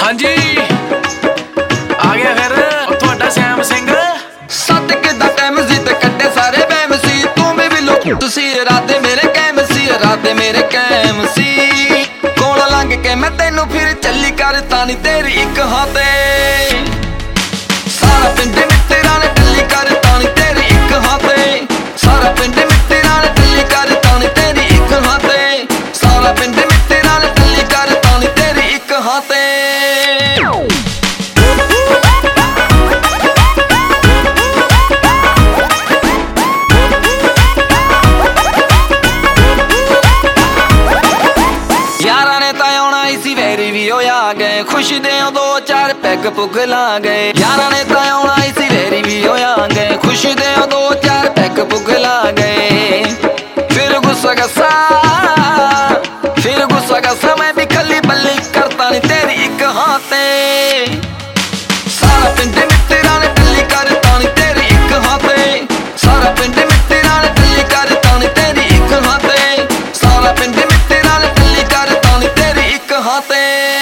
ਹਾਂਜੀ ਆ ਗਿਆ ਫਿਰ ਤੁਹਾਡਾ ਸੈਮ ਸਿੰਘ। ਸੱਤ ਕਿੱਦਾਂ ਟਾਈਮ ਸੀ ਤੇ ਕੱਟੇ ਸਾਰੇ ਵਹਿਮ ਸੀ। ਤੂੰ ਵੀ ਲੋ ਤੁਸੀਂ ਇਰਾਦੇ ਮੇਰੇ ਕੈਮ ਸੀ, ਇਰਾਦੇ ਮੇਰੇ ਕੈਮ ਸੀ। ਕੋਲ ਲੰਘ ਕੇ ਮੈਂ ਤੈਨੂੰ ਫਿਰ ਚੱਲੀ ਕਰ ਤਾਣੀ ਤੇਰੀ ਇੱਕ ਹਾਂ ਤੇ ਸਾਰਾ ਪਿੰਡ ਮਿੱਤਰਾਂ ਨੇ ਟੱਲੀ ਕਰ ਤਾਣੀ ਤੇਰੀ ਇੱਕ ਹਾਂ ਤੇ ਸਾਰਾ ਪਿੰਡ ਮਿੱਤਰਾਂ ਨੇ ਟੱਲੀ ਕਰ ਤਾਣੀ ਤੇਰੀ ਇੱਕ ਹਾਂ ਤੇ ਸਾਰਾ ਪਿੰਡ ਮਿੱਤਰਾਂ ਨੇ ਟੱਲੀ ਕਰ ਤਾਣੀ ਤੇਰੀ ਇੱਕ ਹਾਂ ਤੇ। यारा ने तो आना इसी वेरी भी होया गए, खुश दे दो चार पैग पुग ला गए। यारा ने तो आना इसी वेरी भी होया गए, खुश दे दो चार पैग पुग ला गए। फिर गुस्सा गसा मैं भी खली बल्ली करता नहीं तेरी एक हाथे सारा पिंड मित्तरां ने टल्ली करता नहीं तेरी एक हाथे सारा पिंड मित्तरां ने टल्ली करता नहीं तेरी एक हाथे सारा पिंड मित्तरां ने टल्ली करता नहीं तेरी एक हाथे।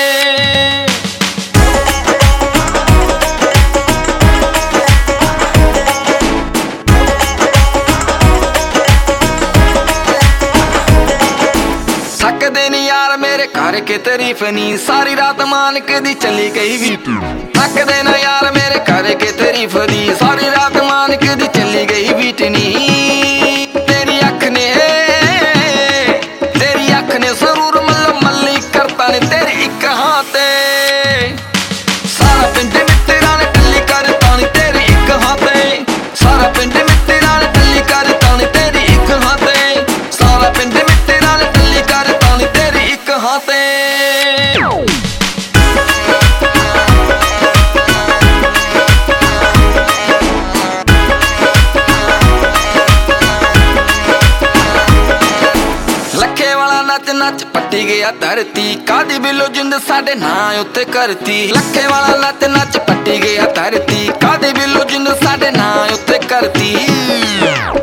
थकदे नी यार मेरे घर के तारीफ नी, सारी रात मान के दी चली गई भी। थकदे ना यार मेरे घर के तारीफ दी, सारी रात मान के दी चली गई बीटनी। तेरी अख ने जरूर मल्ली करता ने तेरी एक हाथे सारा पिंड मित्तरां ने टल्ली करता ने तेरी एक हाथे सारा पिंड मित्तरां ने टल्ली करता ने तेरी एक हाथे सारा पिंड मित्तरां ने टल्ली करता ने तेरी एक हाथे। लखे वाला नच नच पट्टी गया धरती, कादी बिलो जिंद साडे ना उत्ते करती। लखे वाला नच नच पट्टी गया धरती, कादी बिलो जिंद साडे ना उत्ते करती।